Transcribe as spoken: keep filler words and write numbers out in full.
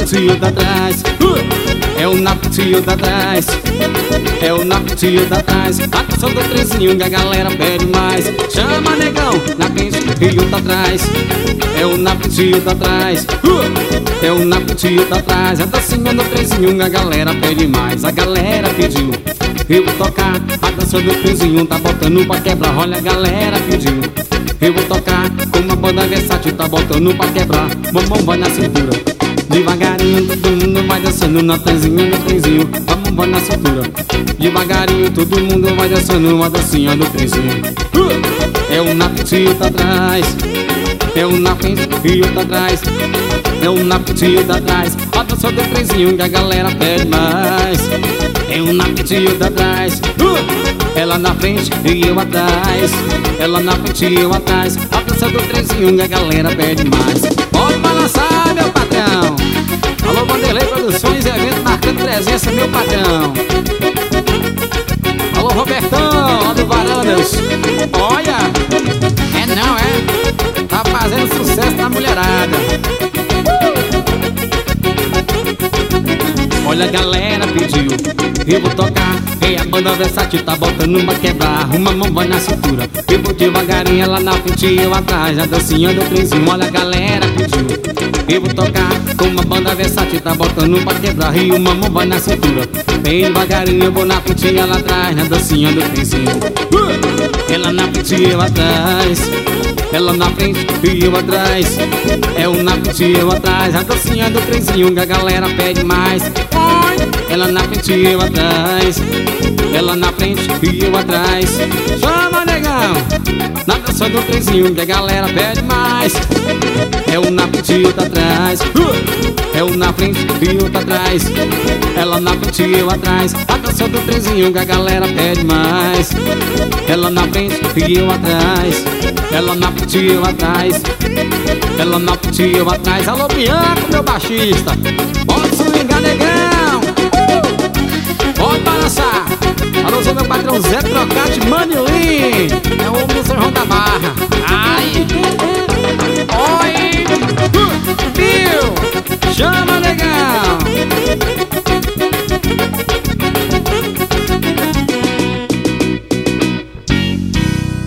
tio da trás. É o tio da trás. É o tio da trás. A canção do trenzinho que a galera pede mais. Chama negão, na frente e outro atrás. É o tio da trás. É o tio da trás. A dancinha do trenzinho que a galera pede mais. A galera pediu, eu vou tocar. A dança do trenzinho tá botando pra quebrar. Olha, a galera pediu, eu vou tocar. Com uma banda versátil tá botando pra quebrar. Bumbum vai na cintura, devagarinho todo mundo vai dançando na dancinha do trenzinho. Bumbum vai na cintura, devagarinho todo mundo vai dançando na dancinha do trenzinho. É o tio da trás. É o na frente e outro atrás. É o tio da trás. A dança do trenzinho que a galera pede mais. É o tio da trás. Ela na frente e eu atrás. Ela na frente e eu atrás. A dança do trenzinho que a galera pede mais. Pode balançar, meu patrão. Alô, Vanderlei Produções e Eventos marcando presença, meu patrão. Alô, Robertão, lá do Varandas. Olha, é não, é? Tá fazendo sucesso na mulherada. Olha, a galera pediu, eu vou tocar. E a banda versátil tá botando pra quebrar. Uma mão vai na cintura, eu vou devagarinho, ela na frente e eu atrás. A dancinha do trenzinho, olha, a galera pediu, eu vou tocar. Com uma banda versátil tá botando pra quebrar. E uma mão vai na cintura, bem devagarinho, eu vou na frente e ela atrás. Na dancinha do trenzinho, ela na frente e eu atrás. Ela na frente e eu atrás. É o na frente e eu atrás. A dancinha do trenzinho que a galera pede mais. Ela na frente e eu atrás. Ela na frente e eu atrás. Chama, negão, na dança do trenzinho que a galera pede mais. É o na frente e outro atrás. É o na frente e outro atrás. Ela na frente e eu atrás. A dança do trenzinho que a galera pede mais. Ela na frente e eu atrás. Ela na frente e eu atrás. Ela na frente e eu atrás. Alô, Bianco, meu baixista. Pode swingar, negão. Pode balançar. Alô, sou meu patrão Zé Trocate Manilim.